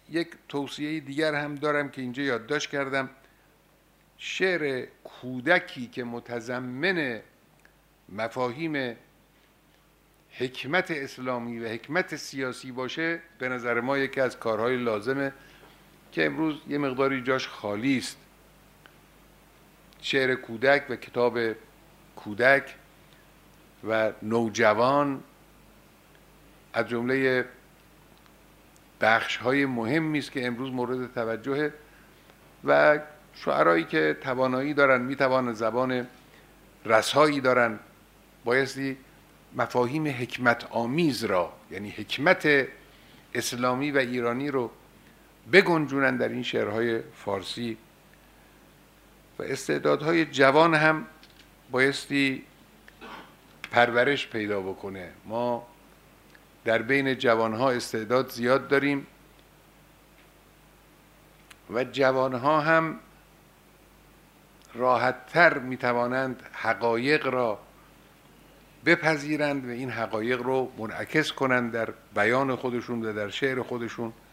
یک توصیه دیگر هم دارم که اینجا یادداشت کردم. شعر کودکی که متضمن مفاهیم حکمت اسلامی و حکمت سیاسی باشه به نظر ما یکی از کارهای لازمه که امروز یه مقداری جاش خالی است. شعر کودک و کتاب کودک و نوجوان از جمله بخش‌های مهمی است که امروز مورد توجهه و شاعرایی که توانایی دارن، میتوانن زبان رسایی دارن، بایستی مفاهیم حکمت آمیز را، یعنی حکمت اسلامی و ایرانی رو بگنجونن در این شعرهای فارسی. و استعدادهای جوان هم بایستی پرورش پیدا بکنه. ما در بین جوانها استعداد زیاد داریم و جوانها هم راحت‌تر میتوانند حقایق را بپذیرند و این حقایق رو منعکس کنند در بیان خودشون و در شعر خودشون